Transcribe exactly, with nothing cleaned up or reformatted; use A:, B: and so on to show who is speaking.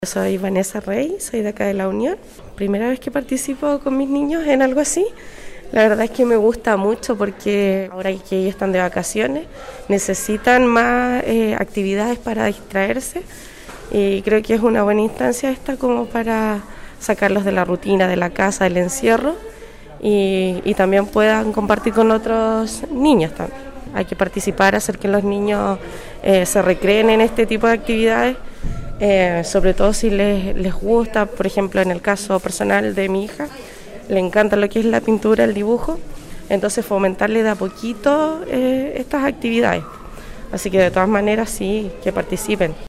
A: Soy Vanessa Rey, soy de acá de La Unión. Primera vez que participo con mis niños en algo así. La verdad es que me gusta mucho porque ahora que ellos están de vacaciones necesitan más eh, actividades para distraerse y creo que es una buena instancia esta como para sacarlos de la rutina, de la casa, del encierro y, y también puedan compartir con otros niños también. Hay que participar, hacer que los niños eh, se recreen en este tipo de actividades. Eh, sobre todo si les, les gusta, por ejemplo en el caso personal de mi hija, le encanta lo que es la pintura, el dibujo, entonces fomentarle de a poquito eh, estas actividades, así que de todas maneras sí, que participen.